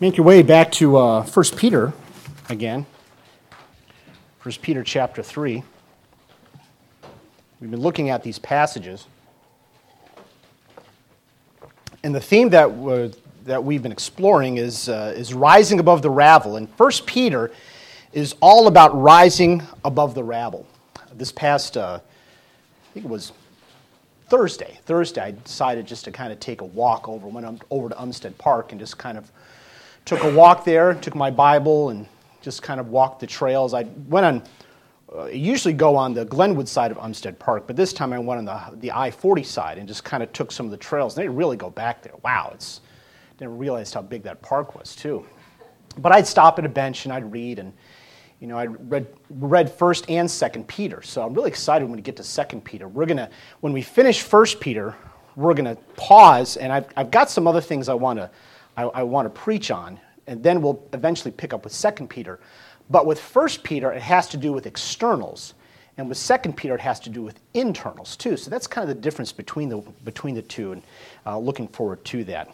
Make your way back to 1 Peter again. 1 Peter chapter 3. We've been looking at these passages. And the theme that we've been exploring is rising above the rabble. And 1 Peter is all about rising above the rabble. This past, I think it was Thursday, I decided just to kind of take a walk went over to Umstead Park and just kind of took a walk there, took my Bible and just kind of walked the trails. I went on, I usually go on the Glenwood side of Umstead Park, but this time I went on the I-40 side and just kind of took some of the trails. And they really go back there. Wow, didn't realize how big that park was too. But I'd stop at a bench and I'd read, and I read 1st and 2nd Peter. So I'm really excited when we get to 2nd Peter. When we finish 1 Peter, we're gonna pause, and I've got some other things I want to preach on, and then we'll eventually pick up with 2 Peter. But with 1 Peter, it has to do with externals, and with 2 Peter, it has to do with internals too. So that's kind of the difference between the two, and looking forward to that.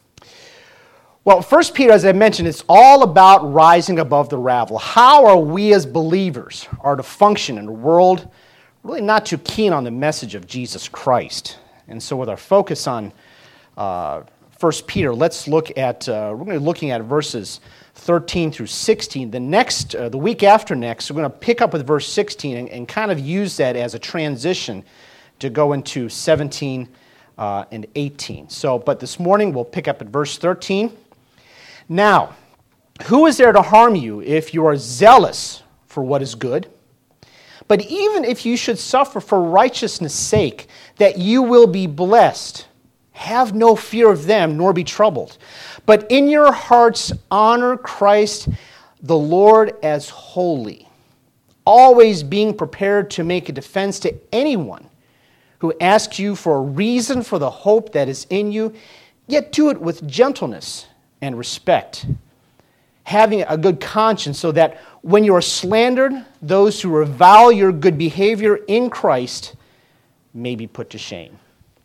Well, 1 Peter, as I mentioned, it's all about rising above the rabble. How are we as believers are to function in a world really not too keen on the message of Jesus Christ? And so with our focus on 1 Peter, let's look at, we're going to be looking at verses 13 through 16. The week after next, we're going to pick up with verse 16 and kind of use that as a transition to go into 17 and 18. But this morning we'll pick up at verse 13. Now, who is there to harm you if you are zealous for what is good? But even if you should suffer for righteousness' sake, that you will be blessed. Have no fear of them, nor be troubled. But in your hearts honor Christ the Lord as holy, always being prepared to make a defense to anyone who asks you for a reason for the hope that is in you, yet do it with gentleness and respect, having a good conscience, so that when you are slandered, those who revile your good behavior in Christ may be put to shame.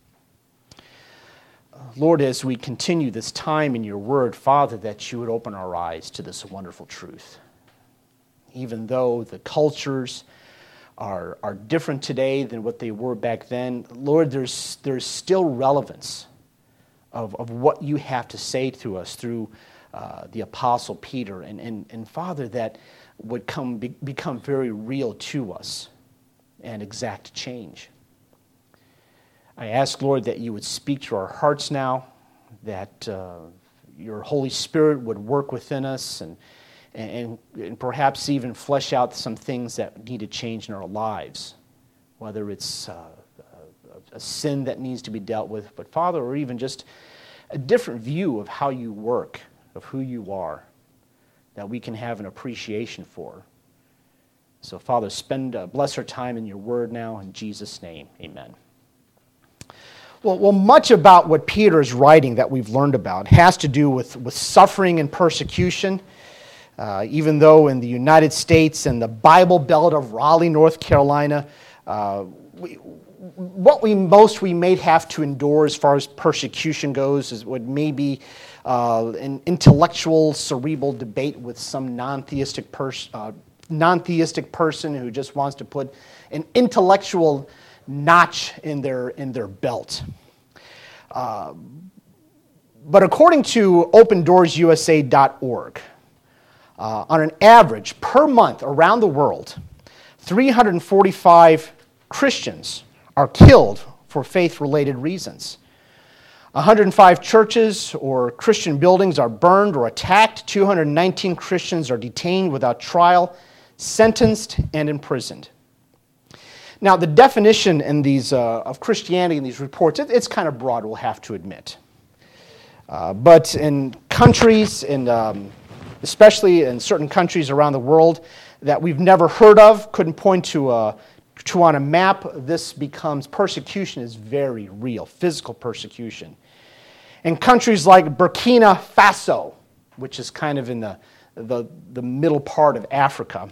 Lord, as we continue this time in your word, Father, that you would open our eyes to this wonderful truth. Even though the cultures are different today than what they were back then, Lord, there's still relevance of what you have to say to us through the Apostle Peter. And Father, that would become very real to us and exact change. I ask, Lord, that you would speak to our hearts now, that your Holy Spirit would work within us and perhaps even flesh out some things that need to change in our lives, whether it's a sin that needs to be dealt with, but Father, or even just a different view of how you work, of who you are, that we can have an appreciation for. So Father, bless our time in your word now, in Jesus' name, amen. Well, much about what Peter is writing that we've learned about has to do with suffering and persecution. Even though in the United States and the Bible Belt of Raleigh, North Carolina, what we may have to endure as far as persecution goes is what may be an intellectual, cerebral debate with some non-theistic person who just wants to put an intellectual notch in their belt. But according to OpenDoorsUSA.org, on an average per month around the world, 345 Christians are killed for faith-related reasons. 105 churches or Christian buildings are burned or attacked. 219 Christians are detained without trial, sentenced, and imprisoned. Now, the definition in these of Christianity in these reports, it's kind of broad, we'll have to admit. But in countries, especially in certain countries around the world that we've never heard of, couldn't point to on a map, this becomes persecution is very real, physical persecution. In countries like Burkina Faso, which is kind of in the middle part of Africa,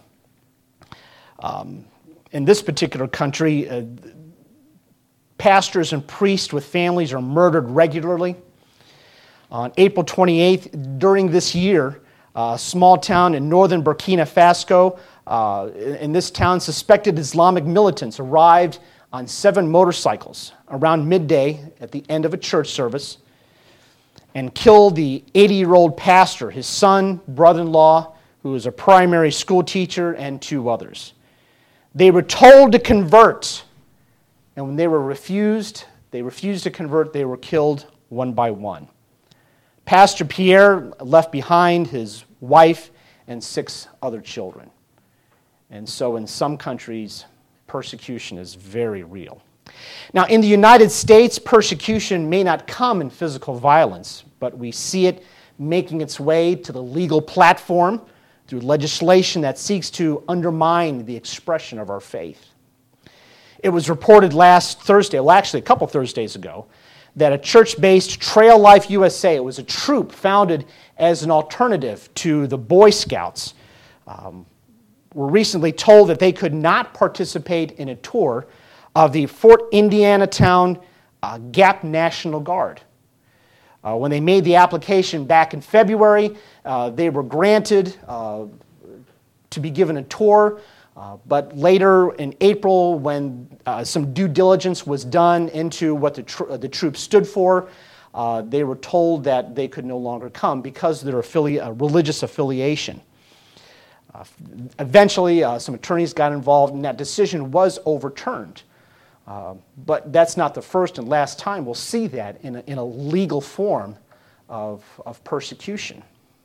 in this particular country, pastors and priests with families are murdered regularly. On April 28th, during this year, a small town in northern Burkina Faso, in this town, suspected Islamic militants arrived on 7 motorcycles around midday at the end of a church service and killed the 80-year-old pastor, his son, brother-in-law, who was a primary school teacher, and 2 others. They were told to convert, and when they refused to convert, they were killed one by one. Pastor Pierre left behind his wife and 6 other children. And so in some countries, persecution is very real. Now, in the United States, persecution may not come in physical violence, but we see it making its way to the legal platform through legislation that seeks to undermine the expression of our faith. It was reported last Thursday, well, actually a couple Thursdays ago, that a church-based Trail Life USA, it was a troop founded as an alternative to the Boy Scouts, were recently told that they could not participate in a tour of the Fort Indiana Town Gap National Guard. When they made the application back in February, they were granted to be given a tour, but later in April, when some due diligence was done into what the troop stood for, they were told that they could no longer come because of their religious affiliation. Eventually, some attorneys got involved, and that decision was overturned. But that's not the first and last time we'll see that in a legal form of persecution.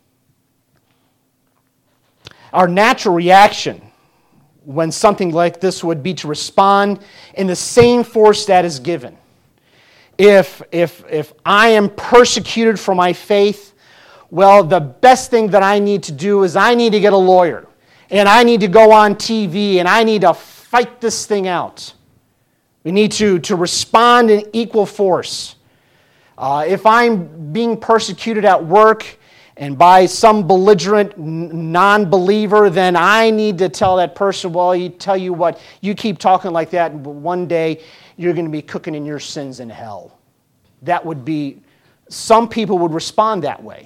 Our natural reaction when something like this would be to respond in the same force that is given. If I am persecuted for my faith, well, the best thing that I need to do is I need to get a lawyer, and I need to go on TV, and I need to fight this thing out. We need to respond in equal force. If I'm being persecuted at work and by some belligerent non-believer, then I need to tell that person, well, tell you what, you keep talking like that, and one day you're going to be cooking in your sins in hell. That would be, some people would respond that way.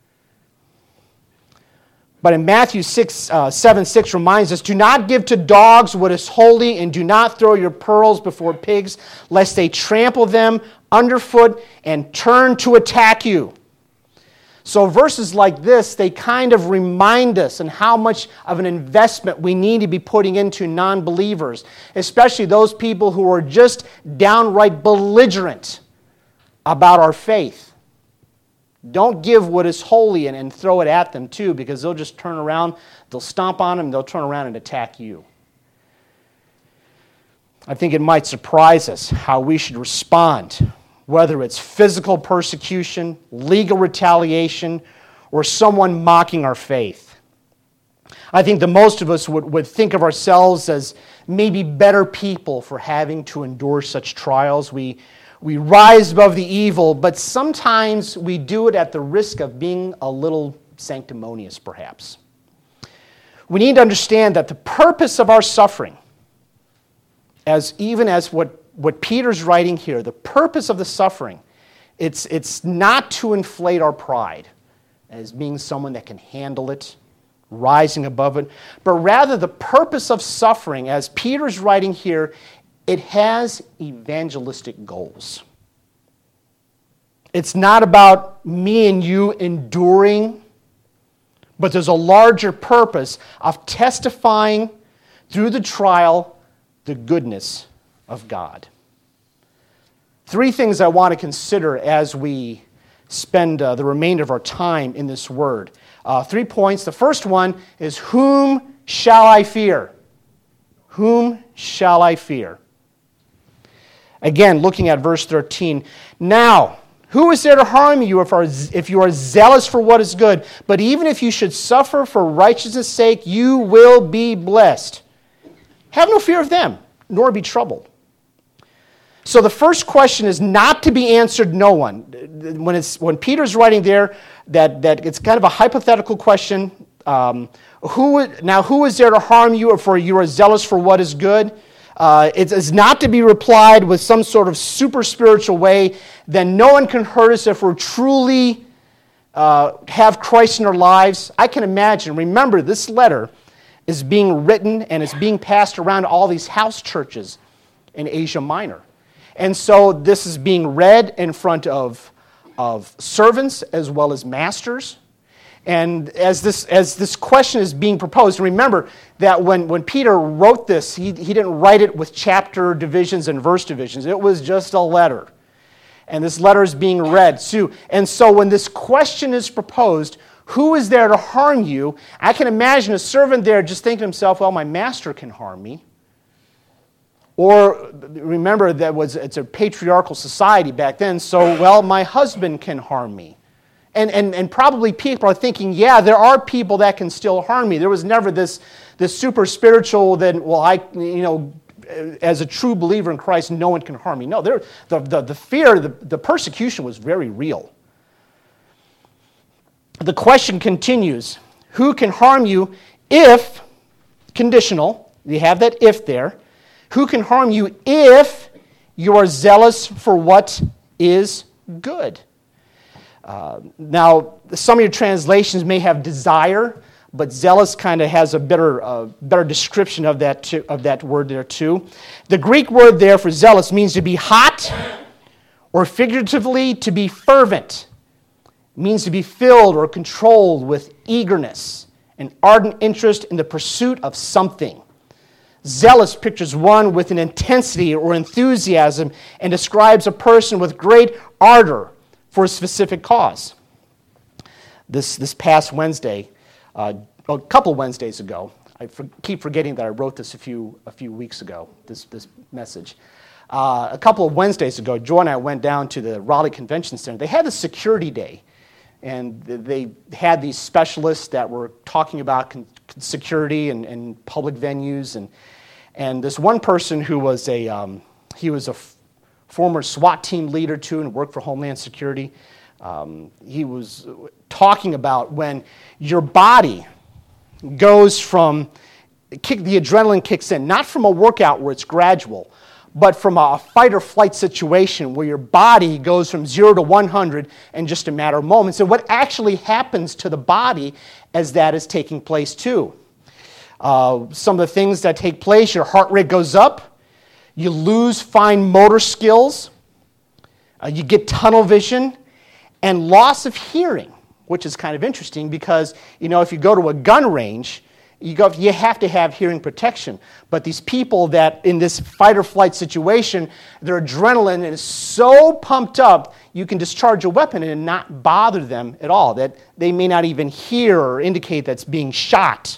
But in Matthew 7:6 reminds us, do not give to dogs what is holy, and do not throw your pearls before pigs, lest they trample them underfoot and turn to attack you. So verses like this, they kind of remind us on how much of an investment we need to be putting into non-believers, especially those people who are just downright belligerent about our faith. Don't give what is holy and throw it at them too, because they'll just turn around, they'll stomp on them, and they'll turn around and attack you. I think it might surprise us how we should respond, whether it's physical persecution, legal retaliation, or someone mocking our faith. I think that most of us would think of ourselves as maybe better people for having to endure such trials. We rise above the evil, but sometimes we do it at the risk of being a little sanctimonious, perhaps. We need to understand that the purpose of our suffering, even as what Peter's writing here, the purpose of the suffering, it's not to inflate our pride as being someone that can handle it, rising above it, but rather the purpose of suffering, as Peter's writing here, it has evangelistic goals. It's not about me and you enduring, but there's a larger purpose of testifying through the trial the goodness of God. 3 things I want to consider as we spend the remainder of our time in this word. 3 points. The first one is, whom shall I fear? Whom shall I fear? Again, looking at verse 13. Now, who is there to harm you if you are zealous for what is good? But even if you should suffer for righteousness' sake, you will be blessed. Have no fear of them, nor be troubled. So the first question is not to be answered no one. When Peter's writing there, that it's kind of a hypothetical question. Who is there to harm you if you are zealous for what is good? It is not to be replied with some sort of super spiritual way, then no one can hurt us if we're truly have Christ in their lives. I can imagine. Remember, this letter is being written and is being passed around to all these house churches in Asia Minor. And so this is being read in front of servants as well as masters. And as this question is being proposed, remember that when Peter wrote this, he didn't write it with chapter divisions and verse divisions. It was just a letter. And this letter is being read too. And so when this question is proposed, who is there to harm you? I can imagine a servant there just thinking to himself, well, my master can harm me. Or remember that it's a patriarchal society back then, so, well, my husband can harm me. And probably people are thinking, yeah, there are people that can still harm me. There was never this super spiritual that, well, as a true believer in Christ, no one can harm me. No, the fear, the persecution was very real. The question continues, who can harm you if, conditional, you have that if there, who can harm you if you are zealous for what is good? Now, some of your translations may have desire, but zealous kind of has a better description of that word there too. The Greek word there for zealous means to be hot, or figuratively to be fervent. It means to be filled or controlled with eagerness, an ardent interest in the pursuit of something. Zealous pictures one with an intensity or enthusiasm and describes a person with great ardor for a specific cause. This past Wednesday, a couple Wednesdays ago, I keep forgetting that I wrote this a few weeks ago, this message. A couple of Wednesdays ago, Joy and I went down to the Raleigh Convention Center. They had a security day, and they had these specialists that were talking about security and public venues, and this one person who was he was a former SWAT team leader too and worked for Homeland Security. He was talking about when your body goes from, the adrenaline kicks in, not from a workout where it's gradual, but from a fight or flight situation where your body goes from 0 to 100 in just a matter of moments. And what actually happens to the body as that is taking place too. Some of the things that take place, your heart rate goes up, you lose fine motor skills, you get tunnel vision, and loss of hearing, which is kind of interesting because, if you go to a gun range, you have to have hearing protection. But these people that in this fight or flight situation, their adrenaline is so pumped up, you can discharge a weapon and not bother them at all, that they may not even hear or indicate that's being shot.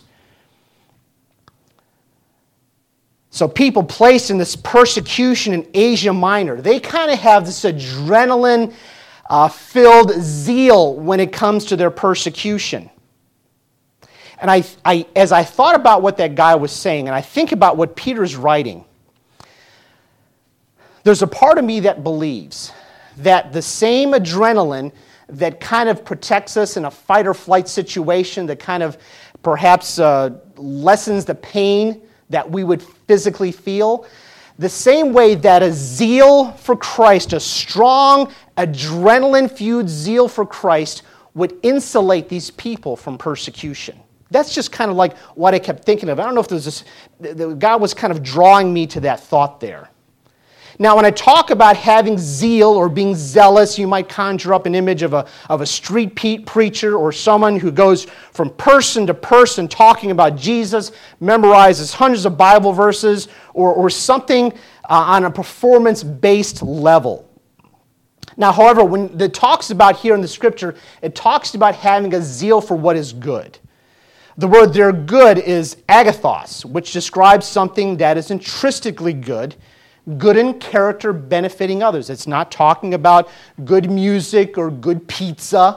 So people placed in this persecution in Asia Minor, they kind of have this adrenaline filled zeal when it comes to their persecution. And as I thought about what that guy was saying, and I think about what Peter's writing, there's a part of me that believes that the same adrenaline that kind of protects us in a fight or flight situation, that kind of perhaps lessens the pain that we would physically feel, the same way that a zeal for Christ, a strong adrenaline-fueled zeal for Christ, would insulate these people from persecution. That's just kind of like what I kept thinking of. I don't know if there's God was kind of drawing me to that thought there. Now, when I talk about having zeal or being zealous, you might conjure up an image of a street preacher or someone who goes from person to person talking about Jesus, memorizes hundreds of Bible verses, or something on a performance-based level. Now, however, when it talks about here in the Scripture, it talks about having a zeal for what is good. The word there, good, is agathos, which describes something that is intrinsically good in character benefiting others. It's not talking about good music or good pizza,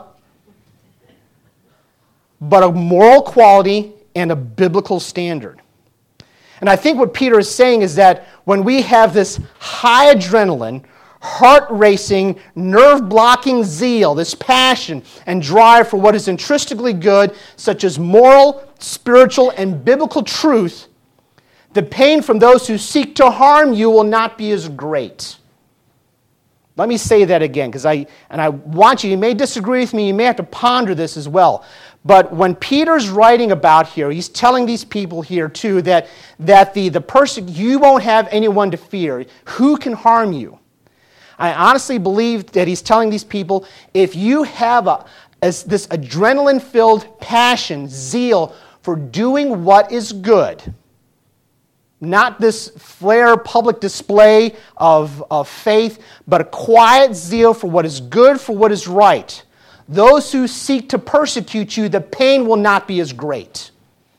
but a moral quality and a biblical standard. And I think what Peter is saying is that when we have this high adrenaline, heart-racing, nerve-blocking zeal, this passion and drive for what is intrinsically good, such as moral, spiritual, and biblical truth, the pain from those who seek to harm you will not be as great. Let me say that again, because I want you may disagree with me, you may have to ponder this as well. But when Peter's writing about here, he's telling these people here too that the person, you won't have anyone to fear. Who can harm you? I honestly believe that he's telling these people, if you have this adrenaline-filled passion, zeal for doing what is good, not this flare public display of faith, but a quiet zeal for what is good, for what is right. Those who seek to persecute you, the pain will not be as great.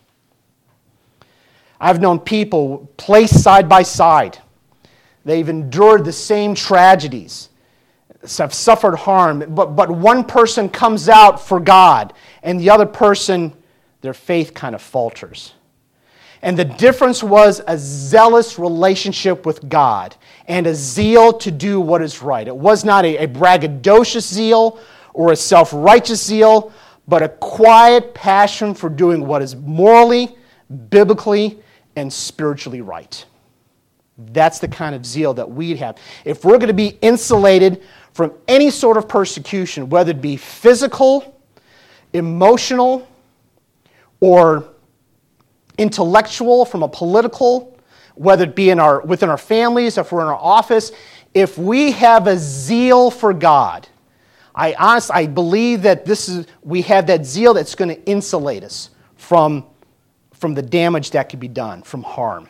I've known people placed side by side. They've endured the same tragedies, have suffered harm, but one person comes out for God, and the other person, their faith kind of falters. And the difference was a zealous relationship with God and a zeal to do what is right. It was not a braggadocious zeal or a self-righteous zeal, but a quiet passion for doing what is morally, biblically, and spiritually right. That's the kind of zeal that we'd have. If we're going to be insulated from any sort of persecution, whether it be physical, emotional, or intellectual, from a political, whether it be within our families, if we're in our office, if we have a zeal for God, I believe that we have that zeal that's going to insulate us from the damage that could be done, from harm.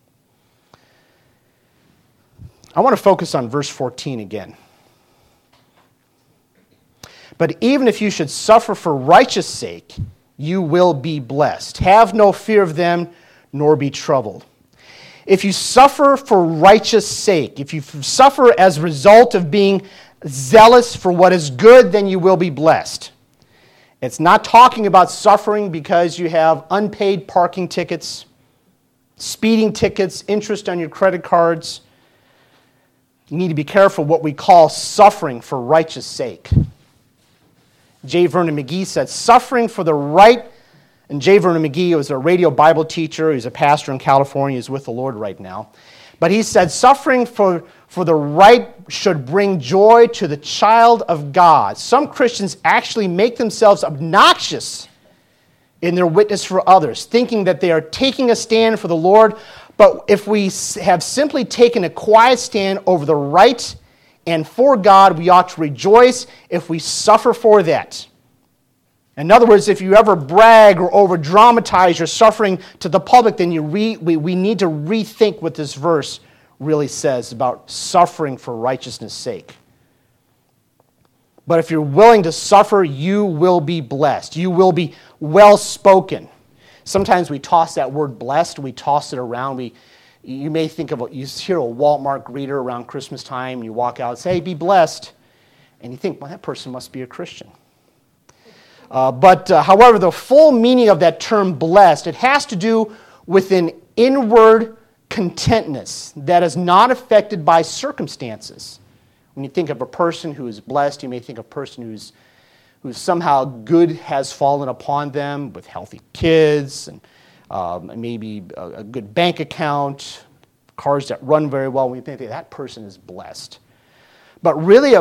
I want to focus on verse 14 again. But even if you should suffer for righteous sake, you will be blessed. Have no fear of them, nor be troubled. If you suffer for righteous sake, if you suffer as a result of being zealous for what is good, then you will be blessed. It's not talking about suffering because you have unpaid parking tickets, speeding tickets, interest on your credit cards. You need to be careful what we call suffering for righteous sake. J. Vernon McGee said, suffering for the right, and J. Vernon McGee was a radio Bible teacher. He's a pastor in California. He's with the Lord right now. But he said, suffering for the right should bring joy to the child of God. Some Christians actually make themselves obnoxious in their witness for others, thinking that they are taking a stand for the Lord. But if we have simply taken a quiet stand over the right and for God, we ought to rejoice if we suffer for that. In other words, if you ever brag or over-dramatize your suffering to the public, then we need to rethink what this verse really says about suffering for righteousness' sake. But if you're willing to suffer, you will be blessed. You will be well-spoken. Sometimes we toss that word blessed, we toss it around. You may think of, you hear a Walmart greeter around Christmas time, and you walk out and say, hey, be blessed. And you think, well, that person must be a Christian. However, the full meaning of that term blessed, it has to do with an inward contentness that is not affected by circumstances. When you think of a person who is blessed, you may think of a person who's somehow good has fallen upon them with healthy kids and maybe a good bank account, cars that run very well. We think that person is blessed. But really,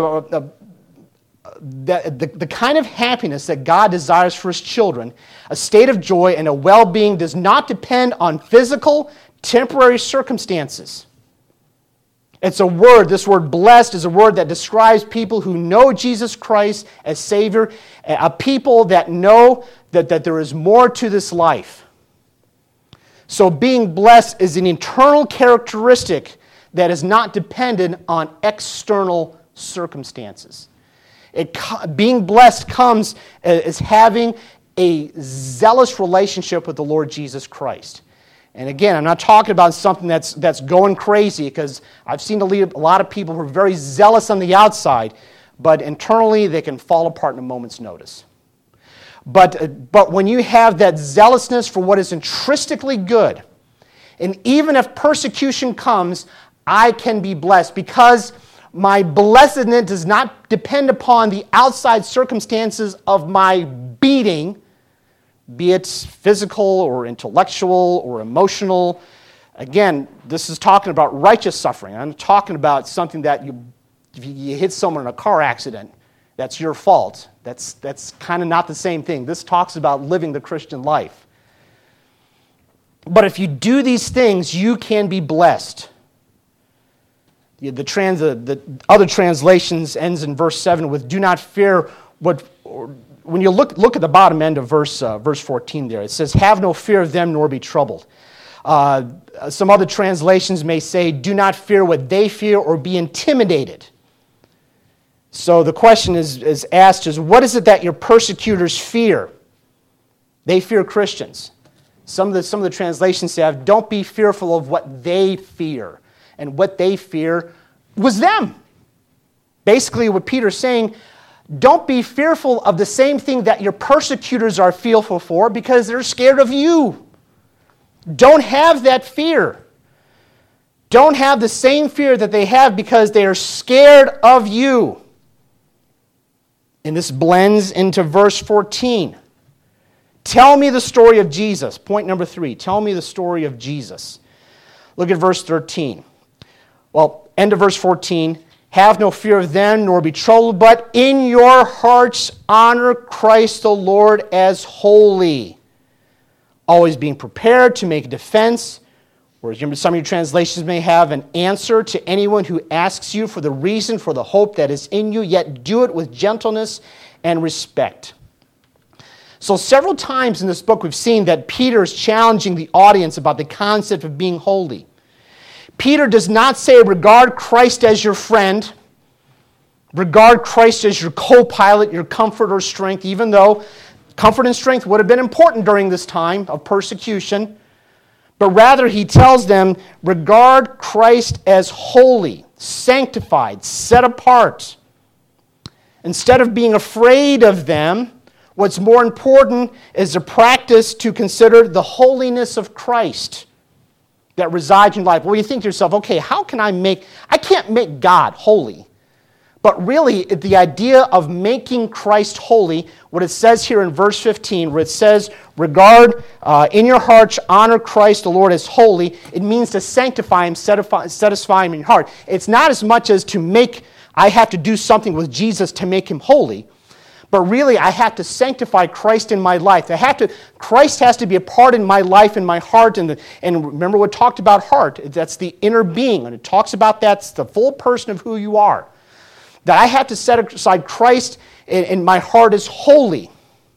the kind of happiness that God desires for His children, a state of joy and a well-being, does not depend on physical, temporary circumstances. It's a word, this word blessed is a word that describes people who know Jesus Christ as Savior, a people that know that there is more to this life. So being blessed is an internal characteristic that is not dependent on external circumstances. Being blessed comes as having a zealous relationship with the Lord Jesus Christ. And again, I'm not talking about something that's going crazy, because I've seen a lot of people who are very zealous on the outside, but internally they can fall apart in a moment's notice. But when you have that zealousness for what is intrinsically good, and even if persecution comes, I can be blessed, because my blessedness does not depend upon the outside circumstances of my being, be it physical or intellectual or emotional. Again, this is talking about righteous suffering. I'm talking about something that you if you hit someone in a car accident, that's your fault. That's kind of not the same thing. This talks about living the Christian life. But if you do these things, you can be blessed. The other translations ends in verse 7 with, do not fear what... When you look at the bottom end of verse 14 there, it says, have no fear of them nor be troubled. Some other translations may say, do not fear what they fear or be intimidated. So the question is asked is, what is it that your persecutors fear? They fear Christians. Some of the translations say, don't be fearful of what they fear. And what they fear was them. Basically what Peter's saying, don't be fearful of the same thing that your persecutors are fearful for because they're scared of you. Don't have that fear. Don't have the same fear that they have because they are scared of you. And this blends into verse 14. Tell me the story of Jesus. Point number 3. Tell me the story of Jesus. Look at verse 13. Well, end of verse 14. Have no fear of them, nor be troubled, but in your hearts honor Christ the Lord as holy, always being prepared to make a defense, or some of your translations may have an answer to anyone who asks you for the reason for the hope that is in you, yet do it with gentleness and respect. So several times in this book we've seen that Peter is challenging the audience about the concept of being holy. Peter does not say regard Christ as your friend, regard Christ as your co-pilot, your comfort or strength, even though comfort and strength would have been important during this time of persecution. But rather he tells them, regard Christ as holy, sanctified, set apart. Instead of being afraid of them, what's more important is the practice to consider the holiness of Christ that resides in life. Well, you think to yourself, okay, how can I can't make God holy. But really, the idea of making Christ holy, what it says here in verse 15, where it says, regard in your hearts, honor Christ the Lord as holy, it means to sanctify Him, satisfy Him in your heart. It's not as much as I have to do something with Jesus to make Him holy, but really I have to sanctify Christ in my life. Christ has to be a part in my life, in my heart, and remember what talked about heart, that's the inner being, and it talks about that's the full person of who you are. That I have to set aside Christ and my heart is holy.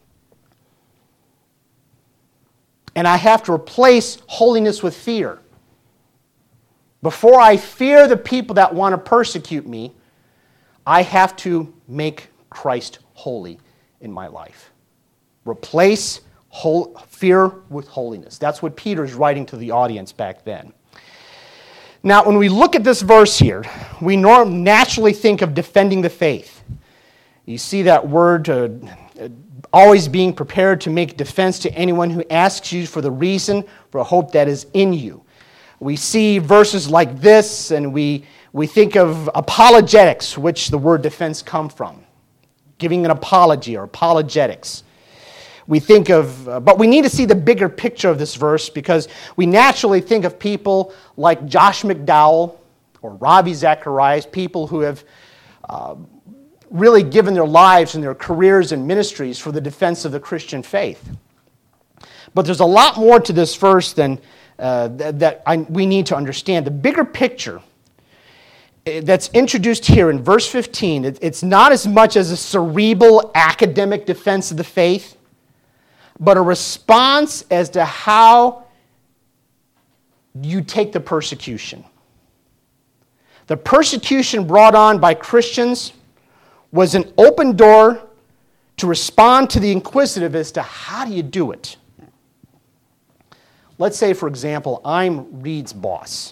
And I have to replace holiness with fear. Before I fear the people that want to persecute me, I have to make Christ holy in my life. Replace fear with holiness. That's what Peter's writing to the audience back then. Now, when we look at this verse here, we naturally think of defending the faith. You see that word, always being prepared to make defense to anyone who asks you for the reason for a hope that is in you. We see verses like this, and we think of apologetics, which the word defense comes from. Giving an apology or apologetics. We think of, but we need to see the bigger picture of this verse because we naturally think of people like Josh McDowell or Ravi Zacharias, people who have really given their lives and their careers and ministries for the defense of the Christian faith. But there's a lot more to this verse than we need to understand. The bigger picture that's introduced here in verse 15, it's not as much as a cerebral academic defense of the faith, but a response as to how you take the persecution. The persecution brought on by Christians was an open door to respond to the inquisitive as to how do you do it. Let's say, for example, I'm Reed's boss,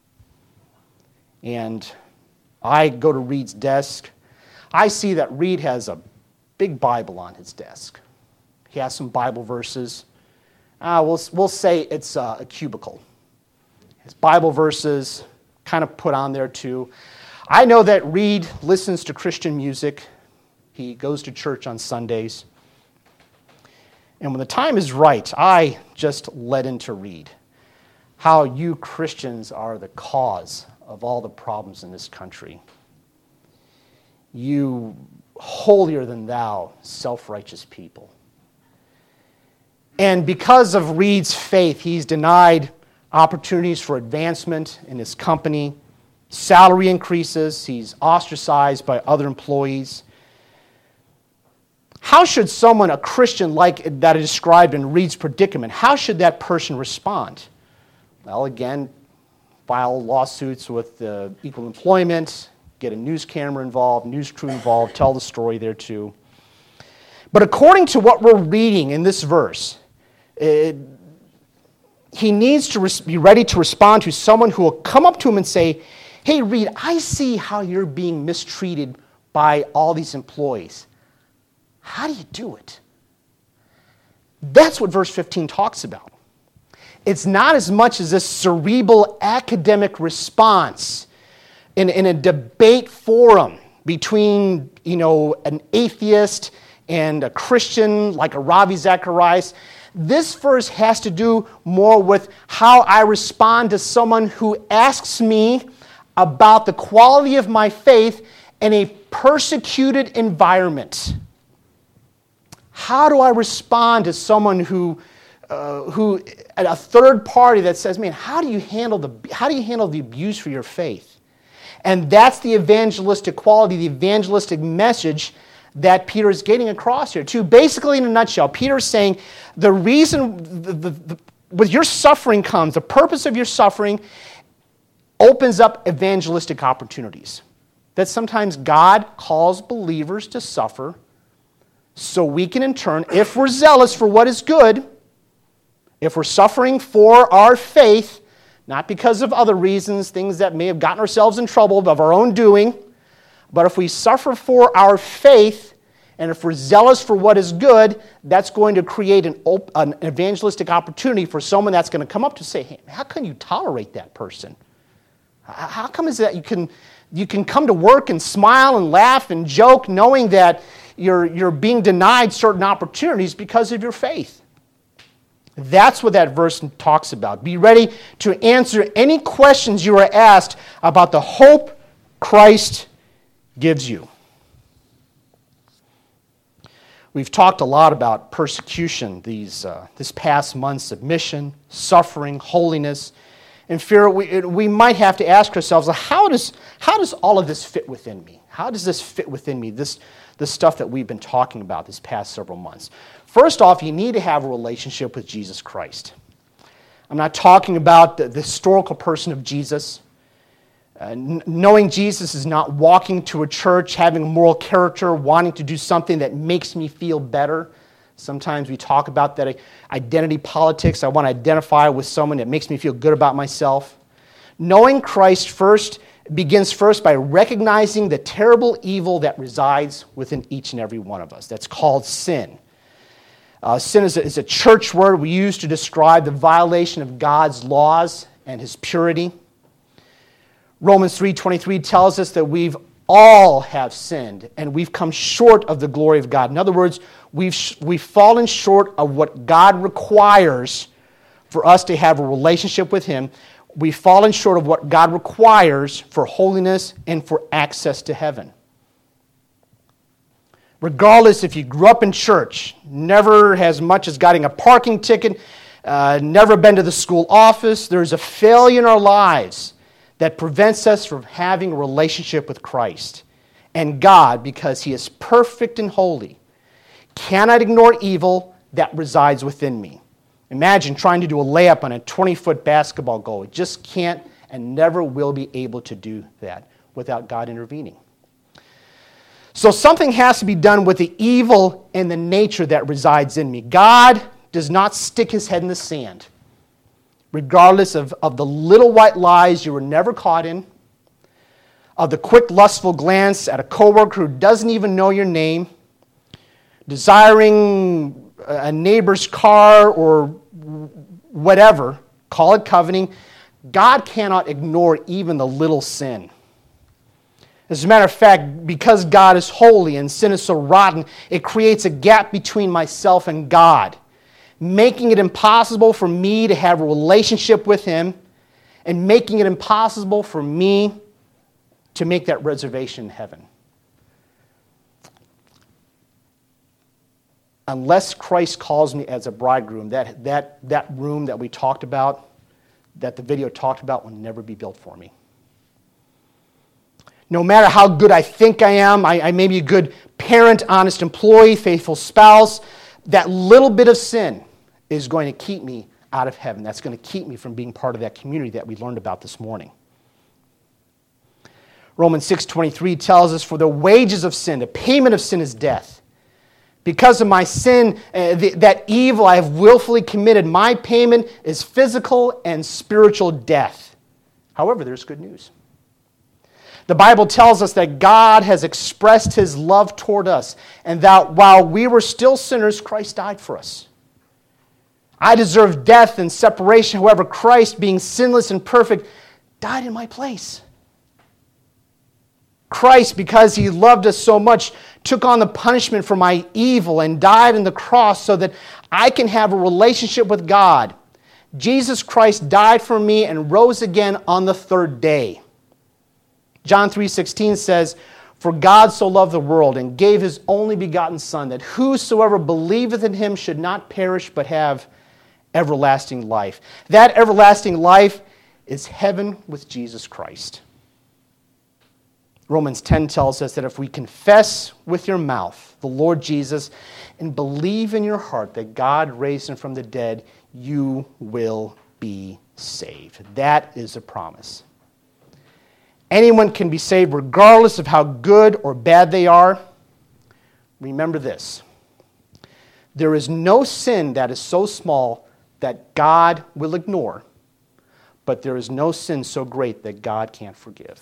and I go to Reed's desk. I see that Reed has a big Bible on his desk. He has some Bible verses. We'll say it's a cubicle. His Bible verses kind of put on there too. I know that Reed listens to Christian music. He goes to church on Sundays. And when the time is right, I just let into Reed how you Christians are the cause of all the problems in this country. you holier than thou, self-righteous people. And because of Reed's faith, he's denied opportunities for advancement in his company, salary increases, he's ostracized by other employees. How should someone, a Christian like that is described in Reed's predicament, how should that person respond? Well, again, file lawsuits with equal employment, get a news camera involved, news crew involved, tell the story there too. But according to what we're reading in this verse, he needs to be ready to respond to someone who will come up to him and say, hey, Reed, I see how you're being mistreated by all these employees. How do you do it? That's what verse 15 talks about. It's not as much as this cerebral academic response in a debate forum between, an atheist and a Christian like a Ravi Zacharias. This verse has to do more with how I respond to someone who asks me about the quality of my faith in a persecuted environment. How do I respond to someone who a third party that says, man, how do you handle the abuse for your faith? And that's the evangelistic quality, the evangelistic message that Peter is getting across here. Too, basically, in a nutshell, Peter is saying the reason with your suffering comes, the purpose of your suffering opens up evangelistic opportunities. That sometimes God calls believers to suffer so we can in turn, if we're zealous for what is good, if we're suffering for our faith, not because of other reasons, things that may have gotten ourselves in trouble of our own doing, but if we suffer for our faith, and if we're zealous for what is good, that's going to create an evangelistic opportunity for someone that's going to come up to say, hey, how can you tolerate that person? How come is that you can come to work and smile and laugh and joke knowing that you're being denied certain opportunities because of your faith? That's what that verse talks about. Be ready to answer any questions you are asked about the hope Christ gives you. We've talked a lot about persecution this past month, submission, suffering, holiness, and fear. We might have to ask ourselves, how does all of this fit within me? How does this fit within me, this stuff that we've been talking about this past several months? First off, you need to have a relationship with Jesus Christ. I'm not talking about the historical person of Jesus. Knowing Jesus is not walking to a church, having a moral character, wanting to do something that makes me feel better. Sometimes we talk about that identity politics. I want to identify with someone that makes me feel good about myself. Knowing Christ begins first by recognizing the terrible evil that resides within each and every one of us. That's called sin. Sin is a church word we use to describe the violation of God's laws and His purity. Romans 3:23 tells us that we've all have sinned and we've come short of the glory of God. In other words, we've fallen short of what God requires for us to have a relationship with Him. We've fallen short of what God requires for holiness and for access to heaven. Regardless if you grew up in church, never as much as getting a parking ticket, never been to the school office, there's a failure in our lives that prevents us from having a relationship with Christ. And God, because He is perfect and holy, cannot ignore evil that resides within me. Imagine trying to do a layup on a 20-foot basketball goal. It just can't and never will be able to do that without God intervening. So something has to be done with the evil and the nature that resides in me. God does not stick His head in the sand, regardless of the little white lies you were never caught in, of the quick lustful glance at a coworker who doesn't even know your name, desiring a neighbor's car or whatever, call it coveting. God cannot ignore even the little sin. As a matter of fact, because God is holy and sin is so rotten, it creates a gap between myself and God, making it impossible for me to have a relationship with Him and making it impossible for me to make that reservation in heaven. unless Christ calls me as a bridegroom, that room that we talked about, that the video talked about, will never be built for me. No matter how good I think I am, I may be a good parent, honest employee, faithful spouse, that little bit of sin is going to keep me out of heaven. That's going to keep me from being part of that community that we learned about this morning. Romans 6:23 tells us, for the wages of sin, the payment of sin is death. Because of my sin, that evil I have willfully committed, my payment is physical and spiritual death. However, there's good news. The Bible tells us that God has expressed His love toward us, and that while we were still sinners, Christ died for us. I deserve death and separation. However, Christ, being sinless and perfect, died in my place. Christ, because He loved us so much, took on the punishment for my evil and died on the cross so that I can have a relationship with God. Jesus Christ died for me and rose again on the third day. John 3:16 says, for God so loved the world and gave His only begotten Son, that whosoever believeth in Him should not perish but have everlasting life. That everlasting life is heaven with Jesus Christ. Romans 10 tells us that if we confess with your mouth the Lord Jesus and believe in your heart that God raised Him from the dead, you will be saved. That is a promise. Anyone can be saved regardless of how good or bad they are. Remember this. There is no sin that is so small that God will ignore, but there is no sin so great that God can't forgive.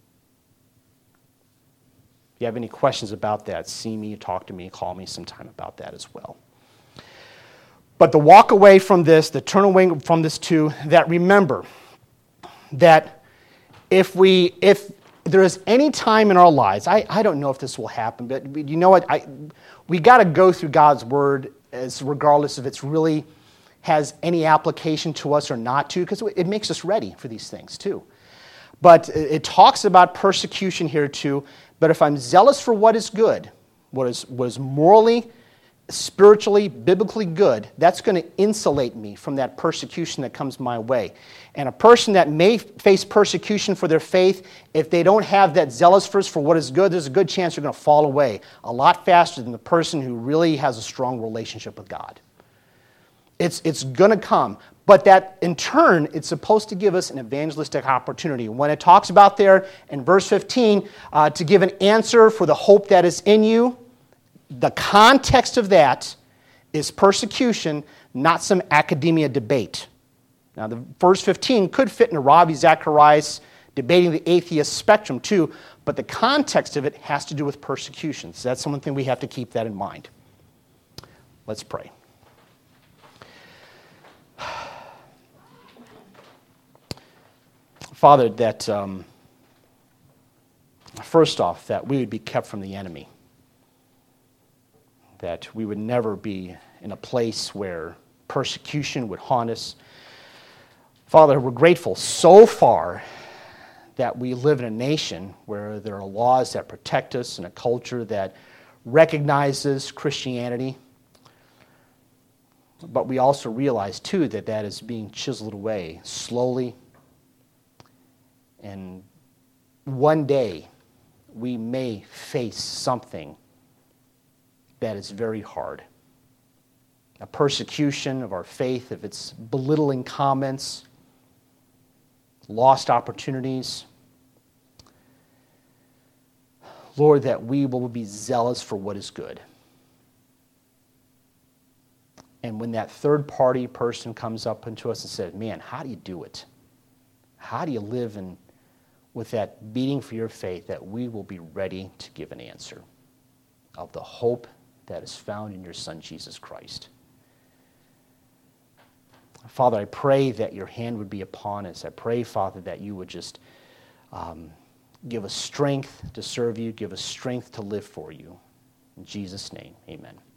If you have any questions about that, see me, talk to me, call me sometime about that as well. But the walk away from this, the turn away from this too, that remember that if there is any time in our lives, I don't know if this will happen, but you know what? We got to go through God's Word as regardless if it's really has any application to us or not to, because it makes us ready for these things too. But it talks about persecution here too. But if I'm zealous for what is good, what is morally, spiritually, biblically good, that's going to insulate me from that persecution that comes my way. And a person that may face persecution for their faith, if they don't have that zealousness for what is good, there's a good chance they're going to fall away a lot faster than the person who really has a strong relationship with God. It's going to come. But that, in turn, it's supposed to give us an evangelistic opportunity. When it talks about there in verse 15, to give an answer for the hope that is in you, the context of that is persecution, not some academia debate. Now, the verse 15 could fit in a Ravi Zacharias debating the atheist spectrum too, but the context of it has to do with persecution. So that's one thing we have to keep that in mind. Let's pray. Father, that first off, that we would be kept from the enemy. That we would never be in a place where persecution would haunt us. Father, we're grateful so far that we live in a nation where there are laws that protect us and a culture that recognizes Christianity. But we also realize, too, that that is being chiseled away slowly. And one day, we may face something that is very hard. A persecution of our faith, if it's belittling comments, lost opportunities. Lord, that we will be zealous for what is good. And when that third-party person comes up into us and says, man, how do you do it? How do you live with that beating for your faith, that we will be ready to give an answer of the hope that is found in your Son, Jesus Christ. Father, I pray that your hand would be upon us. I pray, Father, that you would just give us strength to serve you, give us strength to live for you. In Jesus' name, amen.